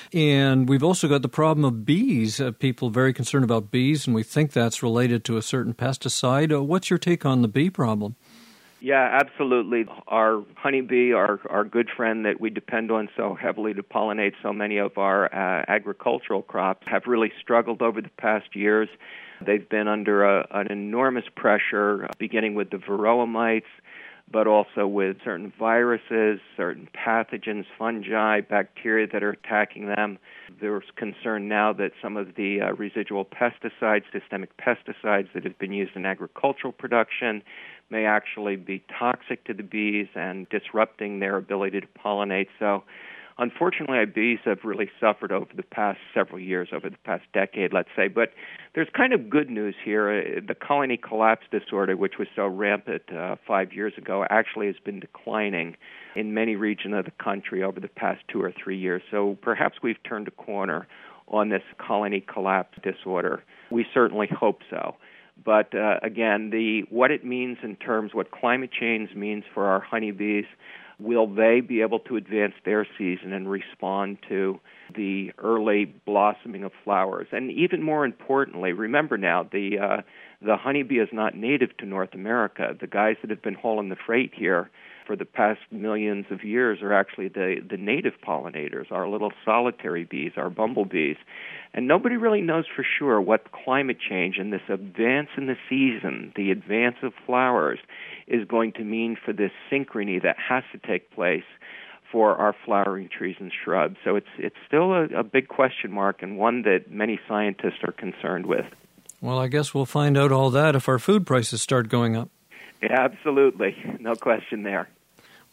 S2: And we've also got the problem of bees. Uh, people very concerned about bees, and we think that's related to a certain pesticide. Uh, what's your take on the bee problem?
S5: Yeah, absolutely. Our honeybee, our, our good friend that we depend on so heavily to pollinate so many of our uh, agricultural crops, have really struggled over the past years. They've been under a, an enormous pressure, beginning with the varroa mites, but also with certain viruses, certain pathogens, fungi, bacteria that are attacking them. There's concern now that some of the uh, residual pesticides, systemic pesticides that have been used in agricultural production may actually be toxic to the bees and disrupting their ability to pollinate. So unfortunately, our bees have really suffered over the past several years, over the past decade, let's say. But there's kind of good news here. The colony collapse disorder, which was so rampant uh, five years ago, actually has been declining in many regions of the country over the past two or three years. So perhaps we've turned a corner on this colony collapse disorder. We certainly hope so. But uh, again, the what it means in terms what climate change means for our honeybees, will they be able to advance their season and respond to the early blossoming of flowers? And even more importantly, remember now, the uh, the honeybee is not native to North America. The guys that have been hauling the freight here for the past millions of years are actually the, the native pollinators, our little solitary bees, our bumblebees. And nobody really knows for sure what climate change and this advance in the season, the advance of flowers, is going to mean for this synchrony that has to take place for our flowering trees and shrubs. So it's it's still a, a big question mark, and one that many scientists are concerned with.
S2: Well, I guess we'll find out all that if our food prices start going up.
S5: Yeah, absolutely. No question there.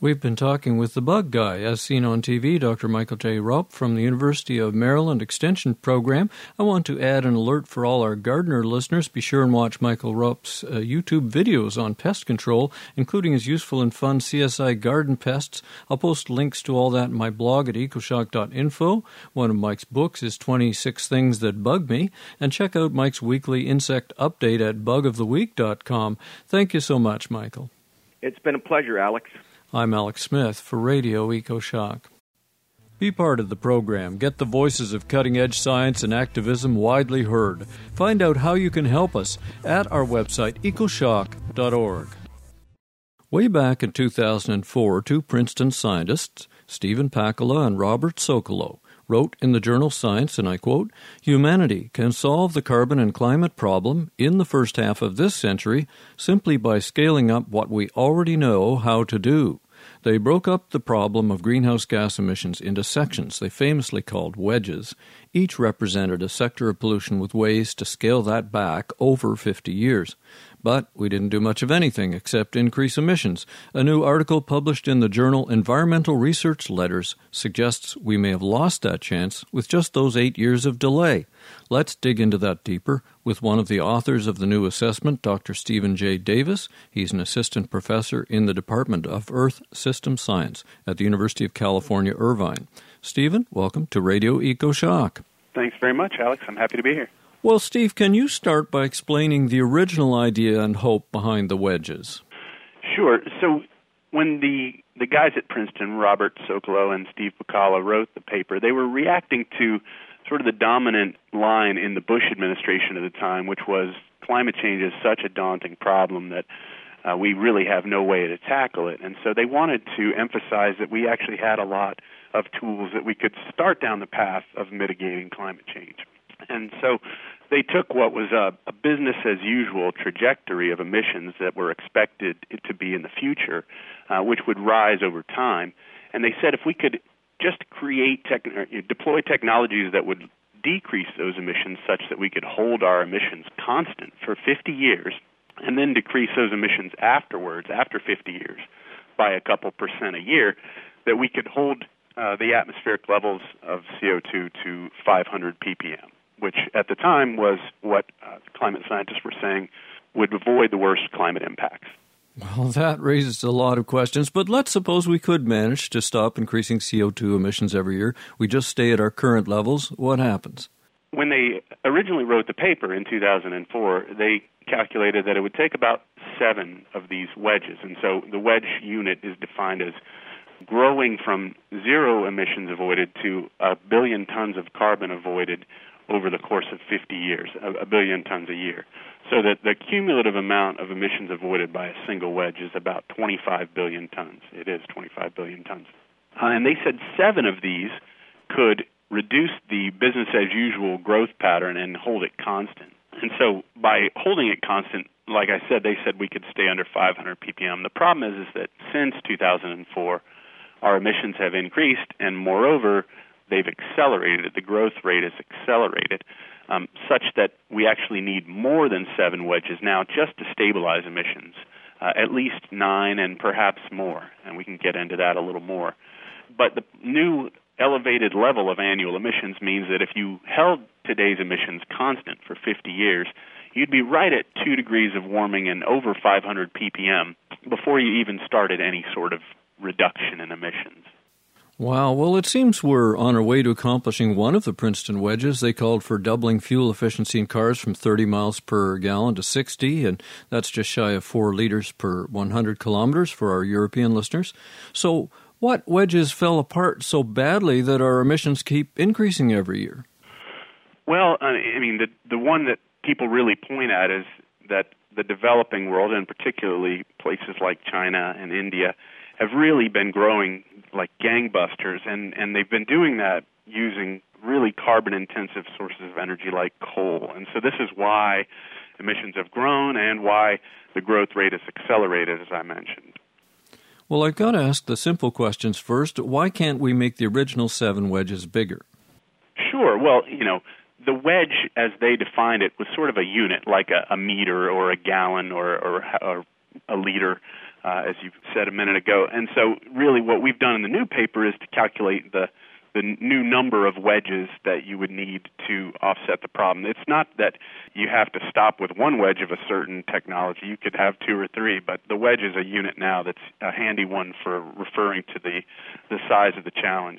S2: We've been talking with the bug guy, as seen on T V, Doctor Michael J. Rupp from the University of Maryland Extension Program. I want to add an alert for all our gardener listeners. Be sure and watch Michael Rupp's uh, YouTube videos on pest control, including his useful and fun C S I garden pests. I'll post links to all that in my blog at ecoshock dot info. One of Mike's books is twenty-six Things That Bug Me. And check out Mike's weekly insect update at bug of the week dot com. Thank you so much, Michael.
S5: It's been a pleasure, Alex.
S2: I'm Alex Smith for Radio EcoShock. Be part of the program. Get the voices of cutting-edge science and activism widely heard. Find out how you can help us at our website, ecoshock dot org. Way back in two thousand four, two Princeton scientists, Stephen Pakula and Robert Socolow, wrote in the journal Science, and I quote, "Humanity can solve the carbon and climate problem in the first half of this century simply by scaling up what we already know how to do." They broke up the problem of greenhouse gas emissions into sections they famously called wedges. Each represented a sector of pollution with ways to scale that back over fifty years. But we didn't do much of anything except increase emissions. A new article published in the journal Environmental Research Letters suggests we may have lost that chance with just those eight years of delay. Let's dig into that deeper with one of the authors of the new assessment, Doctor Stephen J. Davis. He's an assistant professor in the Department of Earth System Science at the University of California, Irvine. Stephen, welcome to Radio EcoShock.
S6: Thanks very much, Alex. I'm happy to be here.
S2: Well, Steve, can you start by explaining the original idea and hope behind the wedges?
S6: Sure. So when the the guys at Princeton, Robert Socolow and Steve Pakula, wrote the paper, they were reacting to sort of the dominant line in the Bush administration at the time, which was climate change is such a daunting problem that uh, we really have no way to tackle it. And so they wanted to emphasize that we actually had a lot of tools that we could start down the path of mitigating climate change. And so they took what was a, a business-as-usual trajectory of emissions that were expected to be in the future, uh, which would rise over time, and they said if we could just create, tech, deploy technologies that would decrease those emissions such that we could hold our emissions constant for fifty years, and then decrease those emissions afterwards, after fifty years, by a couple percent a year, that we could hold uh, the atmospheric levels of C O two to five hundred p p m, which at the time was what uh, climate scientists were saying would avoid the worst climate impacts.
S2: Well, that raises a lot of questions, but let's suppose we could manage to stop increasing C O two emissions every year. We just stay at our current levels. What happens?
S6: When they originally wrote the paper in two thousand four, they calculated that it would take about seven of these wedges. And so the wedge unit is defined as growing from zero emissions avoided to a billion tons of carbon avoided over the course of fifty years, a billion tons a year. So that the cumulative amount of emissions avoided by a single wedge is about twenty-five billion tons. It is twenty-five billion tons. Uh, and they said seven of these could reduce the business-as-usual growth pattern and hold it constant. And so by holding it constant, like I said, they said we could stay under five hundred p p m. The problem is, is that since two thousand four, our emissions have increased, and moreover, they've accelerated. The growth rate has accelerated, um, such that we actually need more than seven wedges now just to stabilize emissions, uh, at least nine and perhaps more, and we can get into that a little more. But the new elevated level of annual emissions means that if you held today's emissions constant for fifty years, you'd be right at two degrees of warming and over five hundred p p m before you even started any sort of reduction in emissions.
S2: Wow. Well, it seems we're on our way to accomplishing one of the Princeton wedges. They called for doubling fuel efficiency in cars from thirty miles per gallon to sixty, and that's just shy of four liters per one hundred kilometers for our European listeners. So what wedges fell apart so badly that our emissions keep increasing every year?
S6: Well, I mean, the the one that people really point at is that the developing world, and particularly places like China and India, have really been growing like gangbusters, and, and they've been doing that using really carbon-intensive sources of energy like coal. And so this is why emissions have grown and why the growth rate has accelerated, as I mentioned.
S2: Well, I've got to ask the simple questions first. Why can't we make the original seven wedges bigger?
S6: Sure. Well, you know, the wedge, as they defined it, was sort of a unit, like a, a meter or a gallon or, or, or a liter. uh, as you said a minute ago. And so really what we've done in the new paper is to calculate the the new number of wedges that you would need to offset the problem. It's not that you have to stop with one wedge of a certain technology. You could have two or three, but the wedge is a unit now that's a handy one for referring to the, the size of the challenge.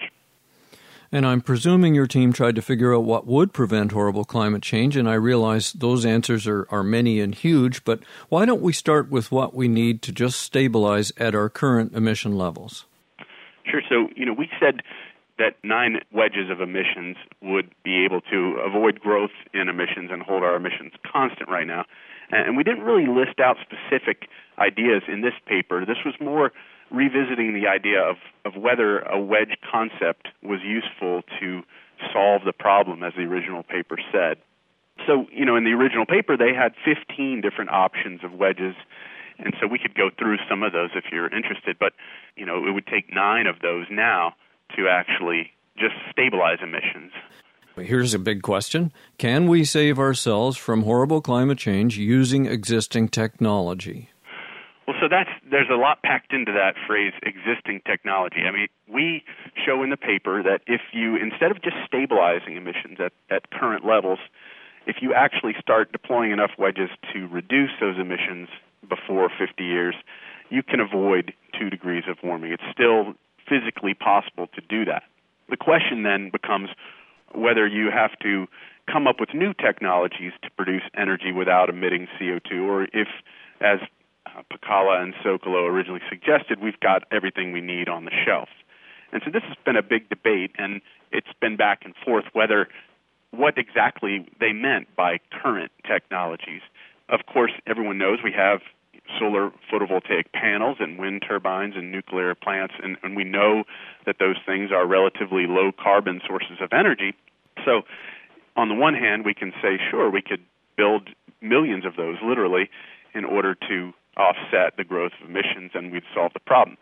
S2: And I'm presuming your team tried to figure out what would prevent horrible climate change, and I realize those answers are, are many and huge, but why don't we start with what we need to just stabilize at our current emission levels?
S6: Sure. So, you know, we said that nine wedges of emissions would be able to avoid growth in emissions and hold our emissions constant right now. And we didn't really list out specific ideas in this paper. This was more revisiting the idea of, of whether a wedge concept was useful to solve the problem, as the original paper said. So, you know, in the original paper, they had fifteen different options of wedges, and so we could go through some of those if you're interested. But, you know, it would take nine of those now to actually just stabilize emissions.
S2: Here's a big question. Can we save ourselves from horrible climate change using existing technology?
S6: Well, so that's there's a lot packed into that phrase, existing technology. I mean, we show in the paper that if you, instead of just stabilizing emissions at, at current levels, if you actually start deploying enough wedges to reduce those emissions before fifty years, you can avoid two degrees of warming. It's still physically possible to do that. The question then becomes whether you have to come up with new technologies to produce energy without emitting C O two, or if, as uh, Pacala and Socolow originally suggested, we've got everything we need on the shelf. And so this has been a big debate, and it's been back and forth whether what exactly they meant by current technologies. Of course, everyone knows we have solar photovoltaic panels and wind turbines and nuclear plants, and, and we know that those things are relatively low-carbon sources of energy. So on the one hand, we can say, sure, we could build millions of those, literally, in order to offset the growth of emissions, and we'd solve the problem.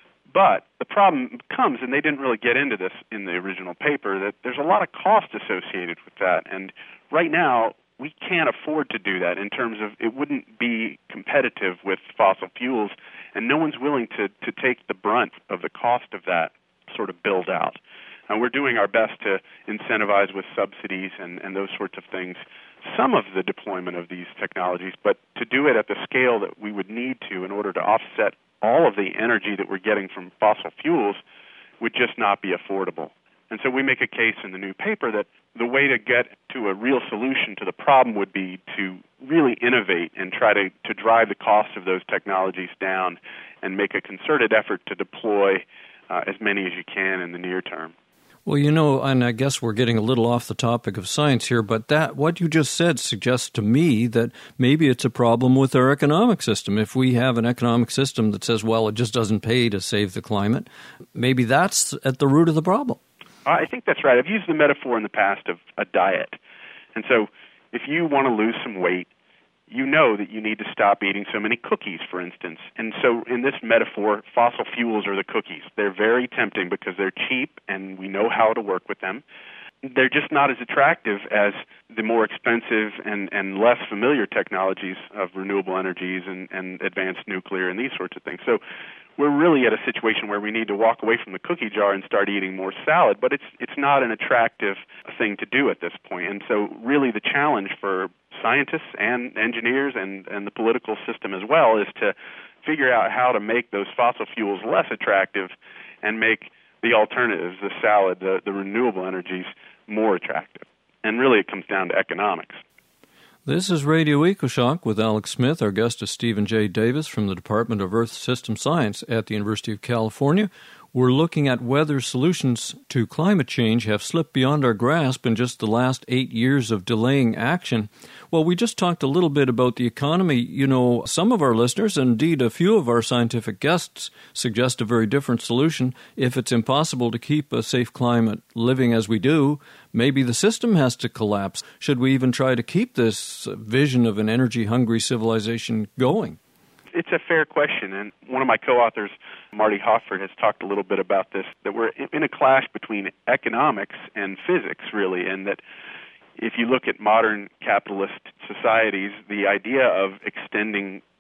S6: But the problem comes, and they didn't really get into this in the original paper, that there's a lot of cost associated with that. And right now, we can't afford to do that in terms of it wouldn't be competitive with fossil fuels, and no one's willing to, to take the brunt of the cost of that sort of build out. And we're doing our best to incentivize with subsidies and, and those sorts of things some of the deployment of these technologies, but to do it at the scale that we would need to in order to offset all of the energy that we're getting from fossil fuels would just not be affordable. And so we make a case in the new paper that the way to get to a real solution to the problem would be to really innovate and try to, to drive the cost of those technologies down and make a concerted effort to deploy uh, as many as you can in the near term.
S2: Well, you know, and I guess we're getting a little off the topic of science here, but that what you just said suggests to me that maybe it's a problem with our economic system. If we have an economic system that says, well, it just doesn't pay to save the climate, maybe that's at the root of the problem.
S6: I think that's right. I've used the metaphor in the past of a diet. And so if you want to lose some weight, you know that you need to stop eating so many cookies, for instance. And so in this metaphor, fossil fuels are the cookies. They're very tempting because they're cheap and we know how to work with them. They're just not as attractive as the more expensive and, and less familiar technologies of renewable energies and, and advanced nuclear and these sorts of things. So we're really at a situation where we need to walk away from the cookie jar and start eating more salad, but it's it's not an attractive thing to do at this point. And so really the challenge for scientists and engineers and, and the political system as well is to figure out how to make those fossil fuels less attractive and make the alternatives, the salad, the, the renewable energies, more attractive. And really it comes down to economics.
S2: This is Radio EcoShock with Alex Smith. Our guest is Stephen J. Davis from the Department of Earth System Science at the University of California. We're looking at whether solutions to climate change have slipped beyond our grasp in just the last eight years of delaying action. Well, we just talked a little bit about the economy. You know, some of our listeners, and indeed a few of our scientific guests, suggest a very different solution. If it's impossible to keep a safe climate living as we do, maybe the system has to collapse. Should we even try to keep this vision of an energy-hungry civilization going?
S6: It's a fair question, and one of my co-authors, Marty Hofford, has talked a little bit about this, that we're in a clash between economics and physics, really, and that if you look at modern capitalist societies, the idea of extending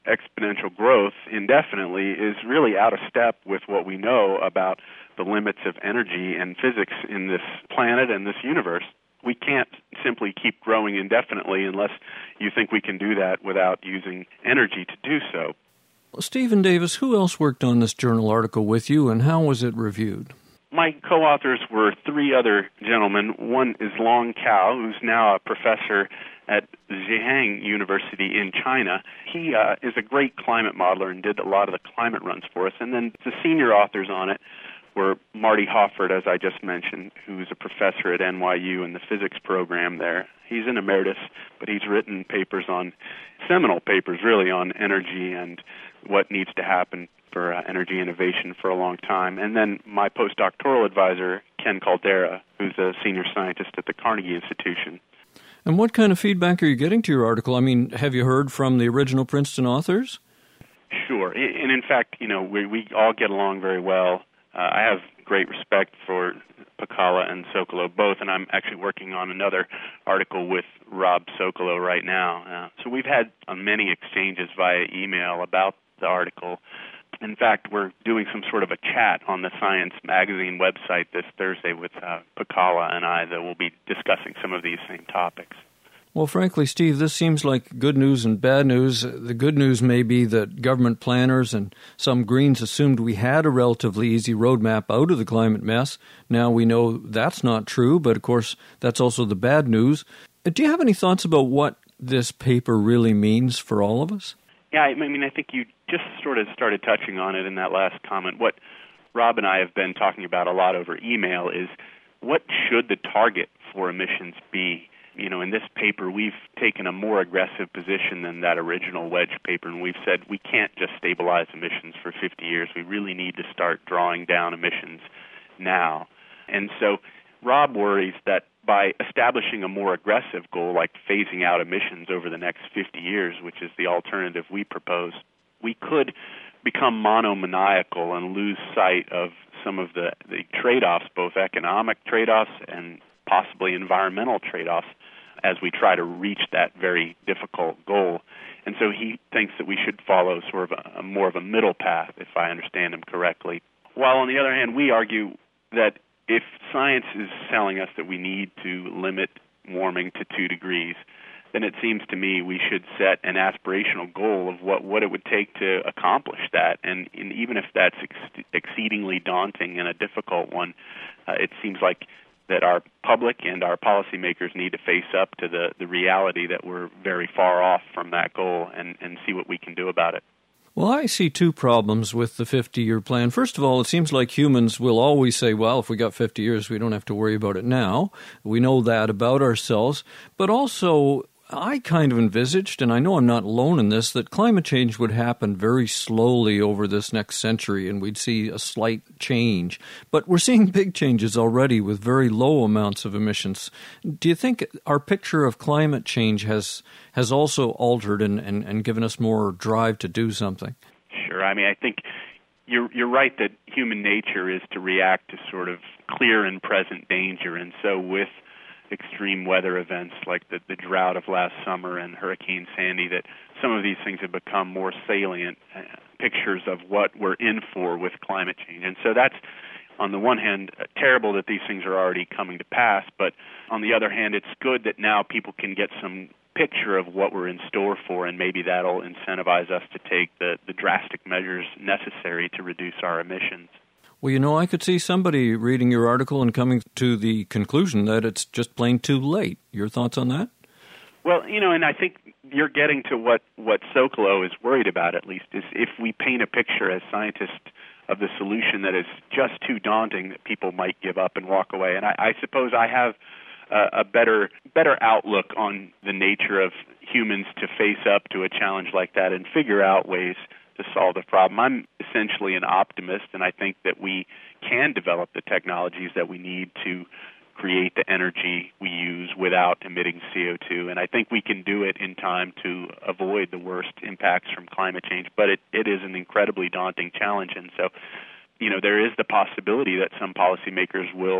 S6: exponential growth indefinitely is really out of step with what we know about the limits of energy and physics in this planet and this universe. We can't simply keep growing indefinitely unless you think we can do that without using energy to do so.
S2: Stephen Davis, who else worked on this journal article with you, and how was it reviewed?
S6: My co-authors were three other gentlemen. One is Long Cao, who's now a professor at Zhejiang University in China. He uh, is a great climate modeler and did a lot of the climate runs for us. And then the senior authors on it were Marty Hoffert, as I just mentioned, who's a professor at N Y U in the physics program there. He's an emeritus, but he's written papers on, seminal papers really, on energy and what needs to happen for uh, energy innovation for a long time. And then my postdoctoral advisor, Ken Caldera, who's a senior scientist at the Carnegie Institution.
S2: And what kind of feedback are you getting to your article? I mean, have you heard from the original Princeton authors?
S6: Sure. And in fact, you know, we, we all get along very well. Uh, I have great respect for Pacala and Socolow both, and I'm actually working on another article with Rob Socolow right now. Uh, so we've had uh, many exchanges via email about the article. In fact, we're doing some sort of a chat on the Science Magazine website this Thursday with uh, Pacala and I that will be discussing some of these same topics.
S2: Well, frankly, Steve, this seems like good news and bad news. The good news may be that government planners and some Greens assumed we had a relatively easy roadmap out of the climate mess. Now we know that's not true, but of course that's also the bad news. Do you have any thoughts about what this paper really means for all of us?
S6: Yeah, I mean, I think you just sort of started touching on it in that last comment. What Rob and I have been talking about a lot over email is what should the target for emissions be? You know, in this paper, we've taken a more aggressive position than that original Wedge paper, and we've said we can't just stabilize emissions for fifty years. We really need to start drawing down emissions now. And so Rob worries that by establishing a more aggressive goal, like phasing out emissions over the next fifty years, which is the alternative we propose, we could become monomaniacal and lose sight of some of the, the trade-offs, both economic trade-offs and possibly environmental trade-offs, as we try to reach that very difficult goal. And so he thinks that we should follow sort of a, a more of a middle path, if I understand him correctly. While on the other hand, we argue that if science is telling us that we need to limit warming to two degrees, then it seems to me we should set an aspirational goal of what, what it would take to accomplish that. And, and even if that's ex- exceedingly daunting and a difficult one, uh, it seems like that our public and our policymakers need to face up to the, the reality that we're very far off from that goal and, and see what we can do about it.
S2: Well, I see two problems with the fifty-year plan. First of all, it seems like humans will always say, well, if we got fifty years, we don't have to worry about it now. We know that about ourselves. But also, I kind of envisaged, and I know I'm not alone in this, that climate change would happen very slowly over this next century, and we'd see a slight change. But we're seeing big changes already with very low amounts of emissions. Do you think our picture of climate change has has also altered and, and, and given us more drive to do something?
S6: Sure. I mean, I think you're you're right that human nature is to react to sort of clear and present danger, and so with extreme weather events like the, the drought of last summer and Hurricane Sandy, that some of these things have become more salient uh, pictures of what we're in for with climate change. And so that's, on the one hand, uh, terrible that these things are already coming to pass, but on the other hand, it's good that now people can get some picture of what we're in store for, and maybe that'll incentivize us to take the, the drastic measures necessary to reduce our emissions.
S2: Well, you know, I could see somebody reading your article and coming to the conclusion that it's just plain too late. Your thoughts on that?
S6: Well, you know, and I think you're getting to what, what Socolow is worried about, at least, is if we paint a picture as scientists of the solution that is just too daunting, that people might give up and walk away. And I, I suppose I have a, a better better outlook on the nature of humans to face up to a challenge like that and figure out ways to solve the problem. I'm essentially an optimist, and I think that we can develop the technologies that we need to create the energy we use without emitting C O two, and I think we can do it in time to avoid the worst impacts from climate change, but it, it is an incredibly daunting challenge, and so, you know, there is the possibility that some policymakers will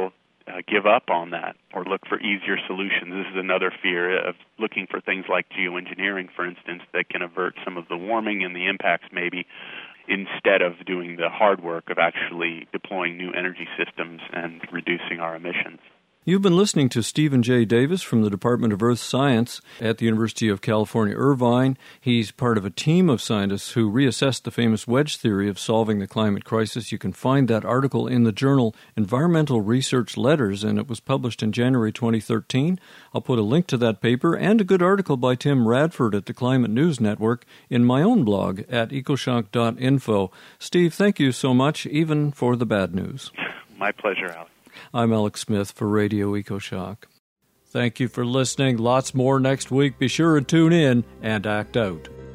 S6: uh, give up on that or look for easier solutions. This is another fear of looking for things like geoengineering, for instance, that can avert some of the warming and the impacts maybe, instead of doing the hard work of actually deploying new energy systems and reducing our emissions.
S2: You've been listening to Stephen J. Davis from the Department of Earth Science at the University of California, Irvine. He's part of a team of scientists who reassessed the famous wedge theory of solving the climate crisis. You can find that article in the journal Environmental Research Letters, and it was published in January twenty thirteen. I'll put a link to that paper and a good article by Tim Radford at the Climate News Network in my own blog at ecoshock dot info. Steve, thank you so much, even for the bad news.
S6: My pleasure, Alex. I'm
S2: Alex Smith for Radio EcoShock. Thank you for listening. Lots more next week. Be sure to tune in and act out.